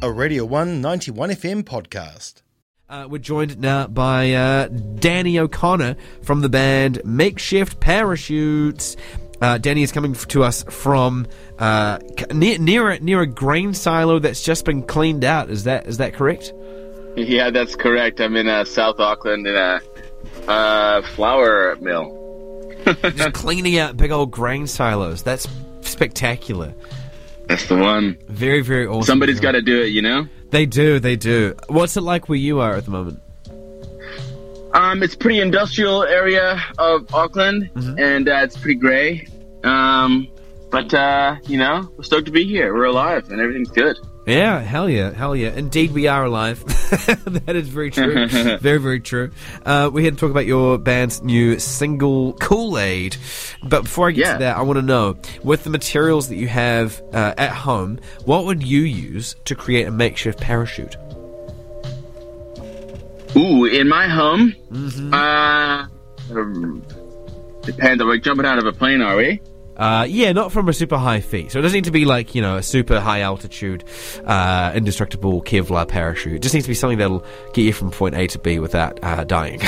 a Radio 1 91 FM podcast. We're joined now by Danny O'Connor from the band Makeshift Parachutes. Danny is coming to us from near a grain silo that's just been cleaned out. Is that correct? Yeah, that's correct. I'm in South Auckland in a flour mill. Just cleaning out big old grain silos. That's spectacular. That's the one. Very, very awesome. Somebody's got to do it, you know? They do. What's it like where you are at the moment? It's a pretty industrial area of Auckland, and it's pretty grey. But we're stoked to be here. We're alive, and everything's good. Yeah, hell yeah. Indeed, we are alive. That is very true. Very, very true. We're here to talk about your band's new single, Kool-Aid. But before I get to that, I want to know, with the materials that you have at home, what would you use to create a makeshift parachute? Ooh, in my home? Depends. Are we jumping out of a plane, are we? Yeah, not from a super high feet. So it doesn't need to be like, a super high altitude, indestructible Kevlar parachute. It just needs to be something that'll get you from point A to B without dying.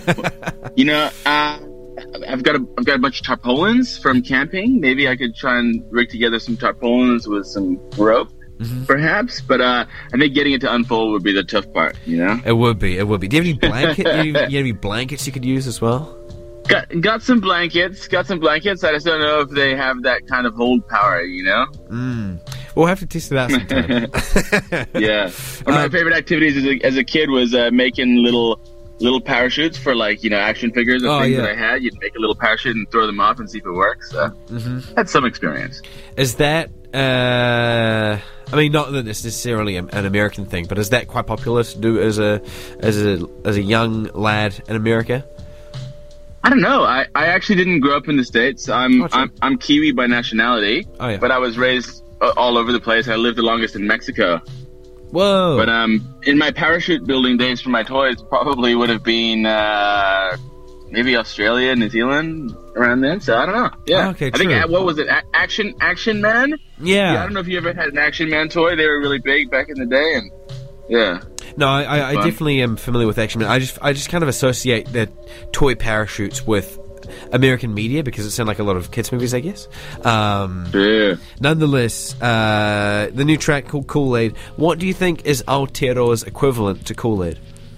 I've got a bunch of tarpaulins from camping. Maybe I could try and rig together some tarpaulins with some rope, perhaps. But I think getting it to unfold would be the tough part, It would be. Do you have any you have any blankets you could use as well? Got some blankets. I just don't know if they have that kind of hold power, We'll have to test it out sometime. Yeah. One of my favorite activities as a kid was making little parachutes for action figures and things that I had. You'd make a little parachute and throw them off and see if it works. Had some experience. Is that not that it's necessarily an American thing, but is that quite popular to do as a young lad in America? I don't know. I actually didn't grow up in the States. I'm Kiwi by nationality, but I was raised all over the place. I lived the longest in Mexico. Whoa! But in my parachute building days for my toys, probably would have been maybe Australia, New Zealand, around then. So I don't know. Yeah. Okay. I think what was it? Action Man? Yeah. I don't know if you ever had an Action Man toy. They were really big back in the day, and yeah. No, I definitely am familiar with Action Man. I just kind of associate the toy parachutes with American media because it sounds like a lot of kids' movies, I guess. Nonetheless, the new track called Kool-Aid. What do you think is Aotearoa's equivalent to Kool-Aid?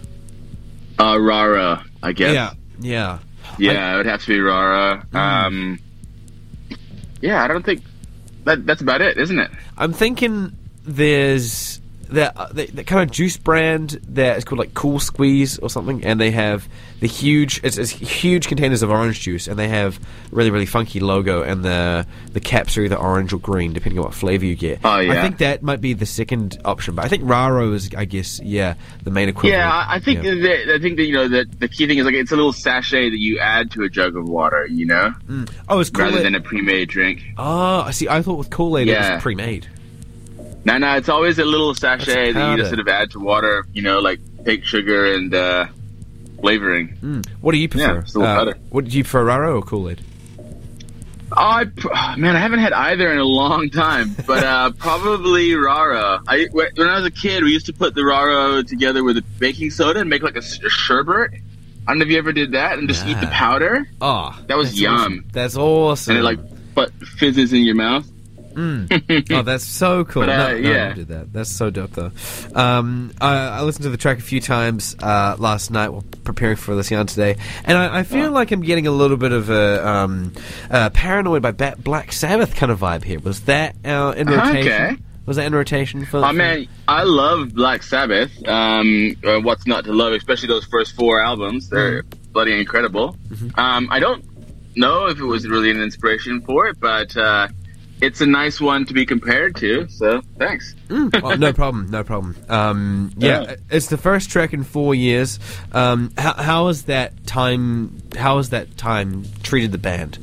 Rara, I guess. Yeah. It would have to be Rara. I don't think that's about it, isn't it? I'm thinking there's that kind of juice brand that is called like Cool Squeeze or something, and they have the huge containers of orange juice, and they have really, really funky logo, and the caps are either orange or green depending on what flavor you get. Oh, yeah. I think that might be the second option, but I think Raro is, I guess, the main equivalent. Yeah, I think that the key thing is it's a little sachet that you add to a jug of water, Oh, it's rather than a pre-made drink. Oh, I see. I thought with Kool-Aid it was pre-made. No, it's always a little sachet that you just sort of add to water, like fake sugar and flavoring. What do you prefer? Yeah, it's a little better. What do you prefer, Raro or Kool-Aid? I haven't had either in a long time, but probably Raro. When I was a kid, we used to put the Raro together with baking soda and make like a sherbet. I don't know if you ever did that and just eat the powder. Oh, that was yum. Awesome. That's awesome. And it fizzes in your mouth. Oh, that's so cool. But, I did that. That's so dope, though. I listened to the track a few times last night while preparing for this yarn today, and I feel like I'm getting a little bit of a Paranoid by Black Sabbath kind of vibe here. Was that in rotation? Okay. Was that in rotation for? Oh man, I love Black Sabbath. What's not to love? Especially those first 4 albums. They're bloody incredible. I don't know if it was really an inspiration for it, but it's a nice one to be compared to, so thanks. Well, no problem. It's the first track in 4 years. How has that time treated the band?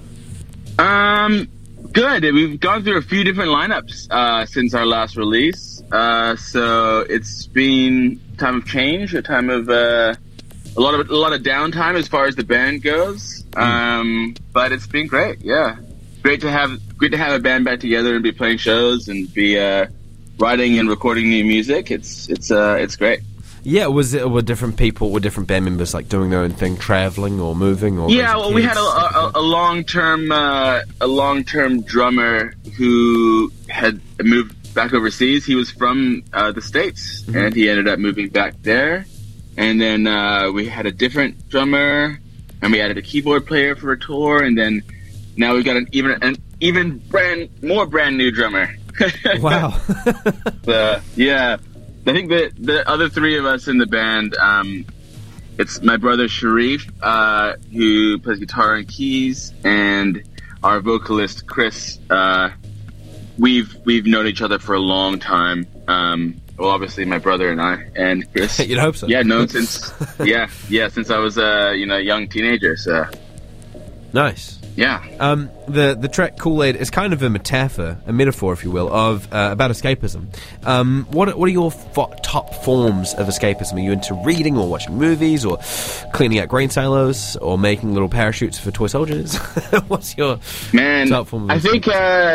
Good. We've gone through a few different lineups since our last release. So it's been a time of change, a time of a lot of downtime as far as the band goes. But it's been great. Yeah. Great to have a band back together and be playing shows and be writing and recording new music. It's great. Yeah, were different people, were different band members like doing their own thing, traveling or moving? Or yeah, well, we had a long-term drummer who had moved back overseas. He was from the States, and he ended up moving back there. And then we had a different drummer, and we added a keyboard player for a tour, and then now we've got an even brand new drummer. Wow. Yeah. I think that the other three of us in the band, it's my brother Sharif, who plays guitar and keys, and our vocalist Chris. We've known each other for a long time. Well, obviously my brother and I, and Chris. You'd hope so. Yeah, known since since I was a young teenager. So nice. Yeah. The track Kool-Aid is kind of a metaphor, if you will, of about escapism. What are your top forms of escapism? Are you into reading or watching movies or cleaning out grain silos or making little parachutes for toy soldiers? What's your top form of escapism?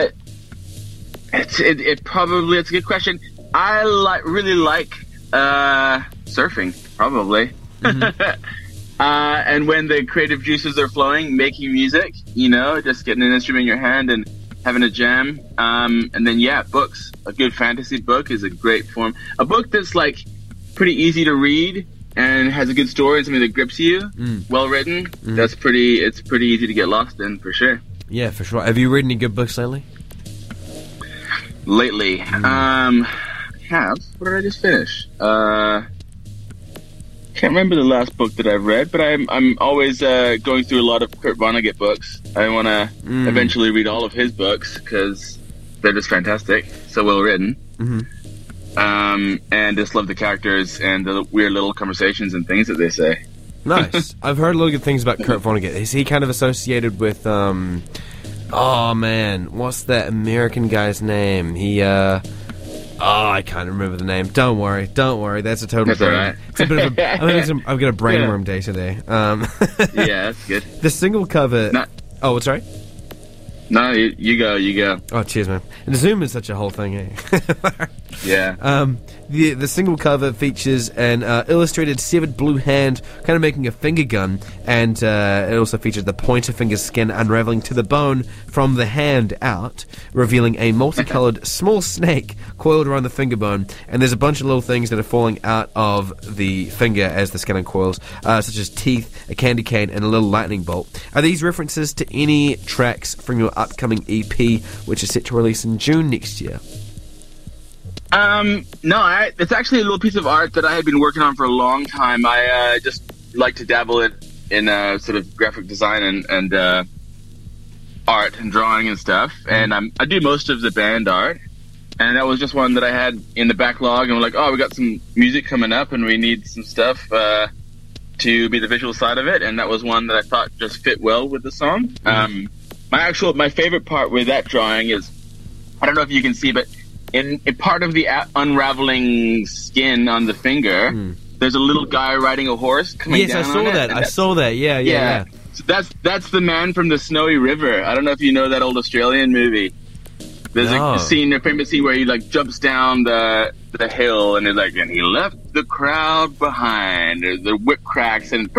I think it's a good question. I really like surfing, probably. Mm-hmm. And when the creative juices are flowing, making music, just getting an instrument in your hand and having a jam. And then, books. A good fantasy book is a great form. A book that's like pretty easy to read and has a good story and something that grips you, well written. It's pretty easy to get lost in, for sure. Yeah, for sure. Have you read any good books lately? Lately? I have. What did I just finish? Can't remember the last book that I've read, but I'm always going through a lot of Kurt Vonnegut books. I want to eventually read all of his books because they're just fantastic, so well written. And just love the characters and the weird little conversations and things that they say. Nice. I've heard a lot of good things about Kurt Vonnegut. Is he kind of associated with oh man, what's that American guy's name? He I can't remember the name. Don't worry. That's a total brain. Right. It's a bit of a, I've got a brainworm day today. Yeah, that's good. The single cover. Oh, what's right? No, you go. Oh, cheers, man. And Zoom is such a whole thing, eh? Yeah. The single cover features an illustrated severed blue hand kind of making a finger gun, and it also features the pointer finger skin unraveling to the bone from the hand out, revealing a multicolored small snake coiled around the finger bone, and there's a bunch of little things that are falling out of the finger as the skin uncoils, such as teeth, a candy cane, and a little lightning bolt. Are these references to any tracks from your upcoming EP, which is set to release in June next year? No, it's actually a little piece of art that I had been working on for a long time. I just like to dabble in sort of graphic design and art and drawing and stuff. And I do most of the band art. And that was just one that I had in the backlog. And we're like, we got some music coming up and we need some stuff to be the visual side of it. And that was one that I thought just fit well with the song. My favorite part with that drawing is, I don't know if you can see, but in part of the unraveling skin on the finger, there's a little guy riding a horse coming down. Yes, I saw that. Yeah. So that's the man from the Snowy River. I don't know if you know that old Australian movie. There's a famous scene where he like jumps down the hill and and he left the crowd behind. The whip cracks and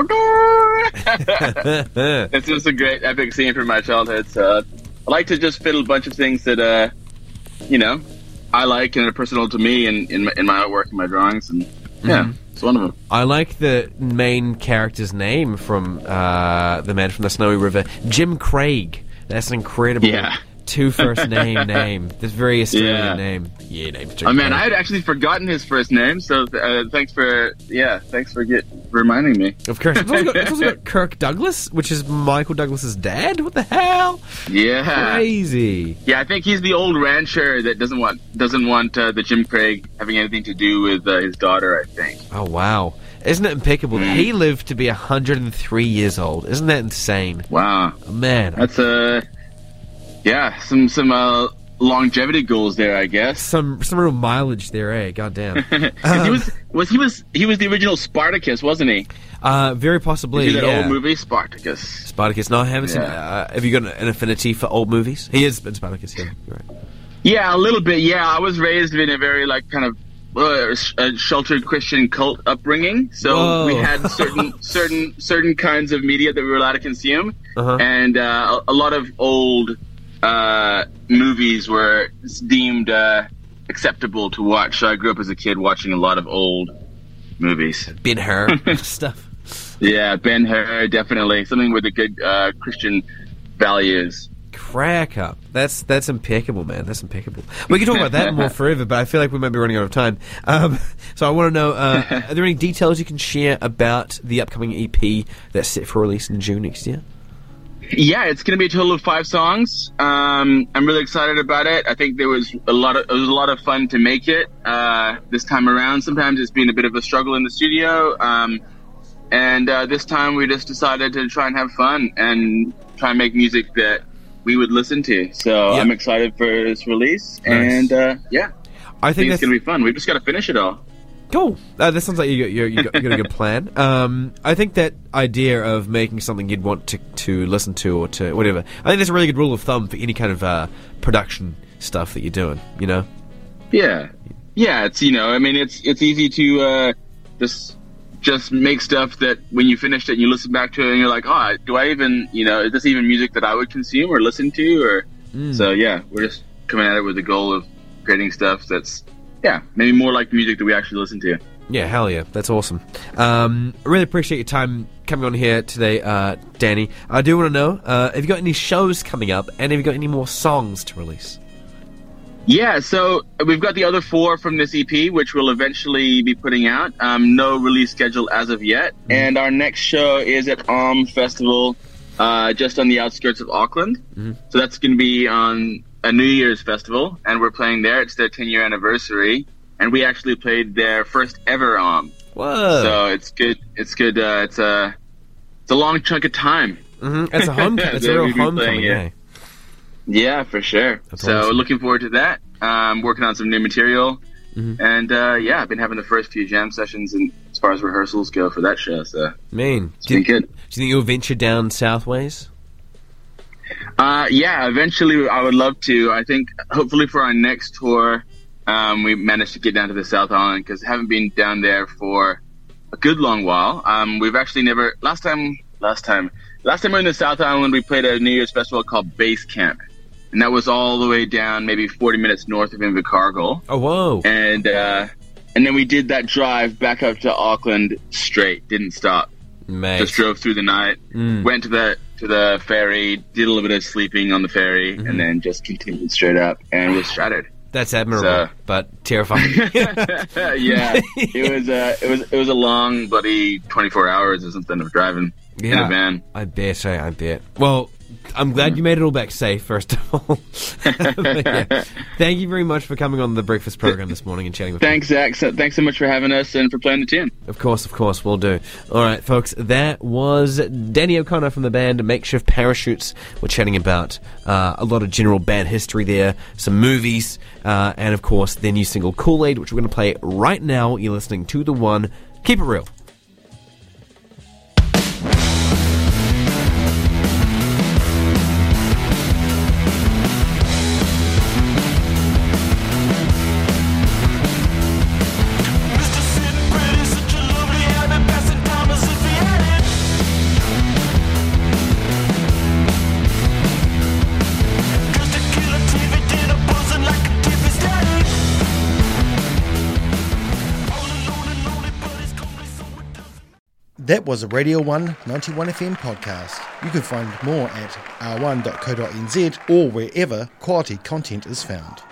it's just a great epic scene from my childhood. So I like to just fiddle a bunch of things that I like and are personal to me in my artwork and my drawings, and it's one of them. I like the main character's name from the man from the Snowy River, Jim Craig. That's an incredible two first name. This very Australian name. Yeah, name's Jim Craig. I had actually forgotten his first name, so thanks for reminding me. Of course. It's also got Kirk Douglas, which is Michael Douglas's dad. What the hell? Yeah. Crazy. Yeah, I think he's the old rancher that doesn't want the Jim Craig having anything to do with his daughter, I think. Oh, wow. Isn't it impeccable? He lived to be 103 years old. Isn't that insane? Wow. Oh, man. That's some longevity goals there, I guess. Some real mileage there, eh? Goddamn. He was the original Spartacus, wasn't he? Very possibly. Did you see that old movie, Spartacus? No, I haven't seen it. Have you got an affinity for old movies? He is in Spartacus, yeah. You're right. Yeah, a little bit. Yeah, I was raised in a very kind of a sheltered Christian cult upbringing, so Whoa. we had certain kinds of media that we were allowed to consume, and a lot of old movies were deemed acceptable to watch. So I grew up as a kid watching a lot of old movies. Ben-Hur stuff. Yeah, Ben-Hur, definitely something with a good Christian values. Crack up. That's impeccable, man. That's impeccable. We can talk about that more forever, but I feel like we might be running out of time. So I want to know, are there any details you can share about the upcoming EP that's set for release in June next year? Yeah, it's going to be a total of 5 songs. I'm really excited about it. I think it was a lot of fun to make it this time around. Sometimes it's been a bit of a struggle in the studio, and this time we just decided to try and have fun and try and make music that we would listen to. So I'm excited for its release. Nice. And I think it's going to be fun. We've just got to finish it all. Cool. That sounds like you got a good plan. I think that idea of making something you'd want to listen to or to whatever, I think that's a really good rule of thumb for any kind of production stuff that you're doing, you know? Yeah. Yeah, it's, I mean, it's easy to just make stuff that when you finish it and you listen back to it and you're like, oh, do I even, is this even music that I would consume or listen to? Or So, yeah, we're just coming at it with the goal of creating stuff that's, maybe more like music that we actually listen to. Yeah, hell yeah. That's awesome. I really appreciate your time coming on here today, Danny. I do want to know, have you got any shows coming up and have you got any more songs to release? Yeah, so we've got the other 4 from this EP, which we'll eventually be putting out. No release schedule as of yet. And our next show is at Festival, just on the outskirts of Auckland. So that's going to be on a New Year's festival, and we're playing there. It's their 10-year anniversary, and we actually played their first ever Whoa! So it's good. It's good. It's a long chunk of time. It's a homecoming. It's a real homecoming. Yeah. Yeah, for sure. That's so awesome. Looking forward to that. Working on some new material. And I've been having the first few jam sessions and as far as rehearsals go for that show. So it's been good. Do you think you'll venture down Southways? Eventually I would love to. I think hopefully for our next tour, we managed to get down to the South Island because I haven't been down there for a good long while. We've actually never. Last time we were in the South Island, we played a New Year's festival called Base Camp. And that was all the way down, maybe 40 minutes north of Invercargill. Oh, whoa. And then we did that drive back up to Auckland straight, didn't stop. Mate. Just drove through the night, went to the ferry, did a little bit of sleeping on the ferry, and then just continued straight up and was shattered. That's admirable, but terrifying. Yeah, it was a long bloody 24 hours or something of driving in a van. I bet. Well, I'm glad you made it all back safe, first of all. Thank you very much for coming on the breakfast program this morning and chatting with me. Thanks, Zach. Thanks so much for having us and for playing the tune. Of course, we'll do. All right, folks, that was Danny O'Connor from the band Makeshift Parachutes. We're chatting about a lot of general band history there, some movies, and, of course, their new single Kool-Aid, which we're going to play right now. You're listening to The One. Keep it real. That was a Radio 1 91 FM podcast. You can find more at r1.co.nz or wherever quality content is found.